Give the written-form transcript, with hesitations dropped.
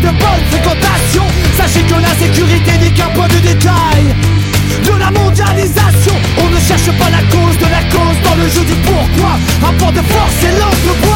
de bonne fréquentation. Sachez que la sécurité n'est qu'un point de détail de la mondialisation. On ne cherche pas la cause de la cause dans le jeu du pourquoi. Rapport de force et l'autre bois.